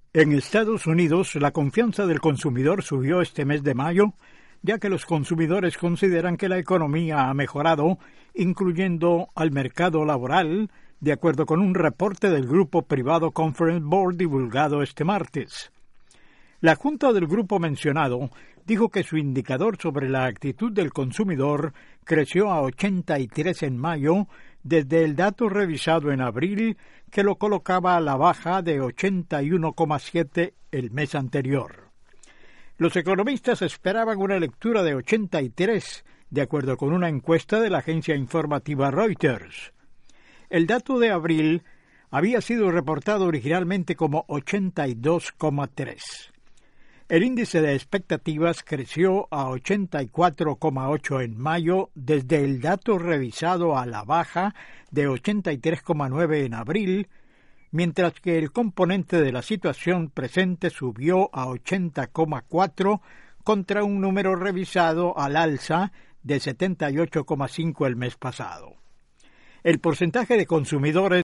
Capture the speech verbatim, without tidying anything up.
En Estados Unidos, la confianza del consumidor subió este mes de mayo, ya que los consumidores consideran que la economía ha mejorado, incluyendo al mercado laboral, de acuerdo con un reporte del grupo privado Conference Board divulgado este martes. La junta del grupo mencionado dijo que su indicador sobre la actitud del consumidor creció a ochenta y tres en mayo, desde el dato revisado en abril, que lo colocaba a la baja de ochenta y uno coma siete el mes anterior. Los economistas esperaban una lectura de ochenta y tres, de acuerdo con una encuesta de la agencia informativa Reuters. El dato de abril había sido reportado originalmente como ochenta y dos coma tres. El índice de expectativas creció a ochenta y cuatro coma ocho en mayo, desde el dato revisado a la baja de ochenta y tres coma nueve en abril, mientras que el componente de la situación presente subió a ochenta coma cuatro contra un número revisado al alza de setenta y ocho coma cinco el mes pasado. El porcentaje de consumidores